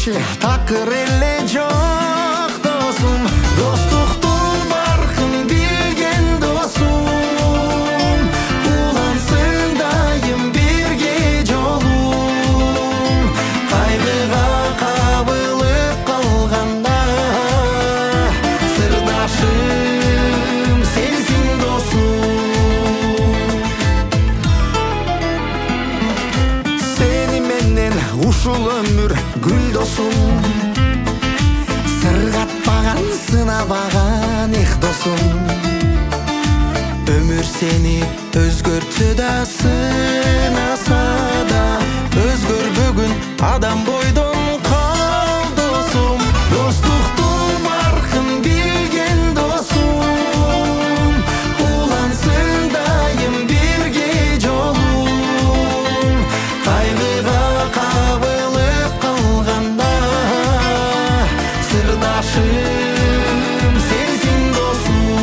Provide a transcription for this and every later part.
киши такыр эле жок досум, достуктун баркын билген досум, улансын дайым бирге жолум, кайгыга кабылып калганда сырдашым сенсиң досум. Сени менен ушул өмүр гүл досум, сыргатпаган сынабаган эх досум, өмүр сени өзгөртсө да сынаса да өзгөрбөгүн адам бойдон кал досум, достуктун баркын билген досум, улансын дайым бирге жолум, кайгыга кабылып калганда сырдашым сенсиң досум.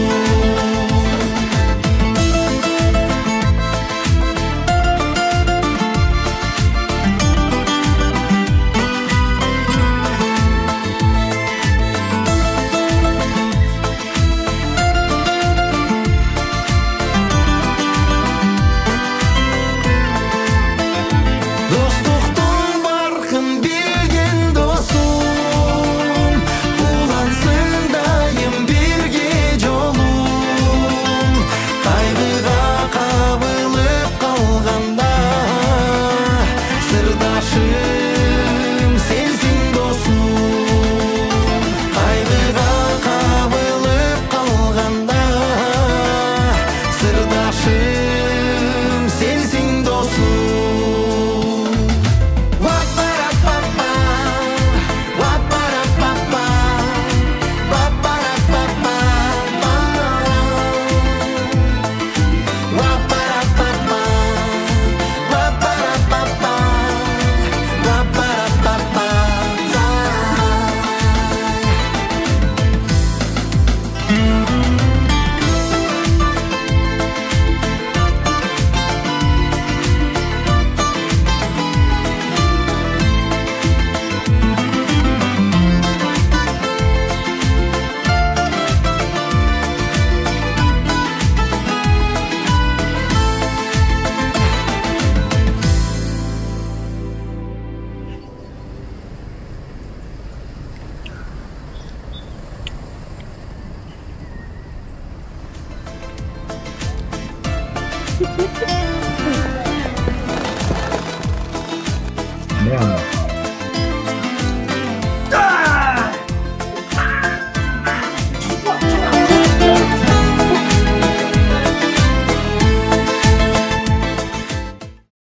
Достуктун баркын билген досум, улансын дайым бирге жолум, кайгыга кабылып калганда сырдашым сенсиң досум, кайгыга кабылып калганда сырдашым сенсиң досум. Wa-ba-da-ba-ba, wa-ba-da-ba-ba, wa-ba-da-ba-ba, wa-ba-da-ba-ba, wa-ba-da-ba-ba, wa-ba-da-ba-ba. Yeah.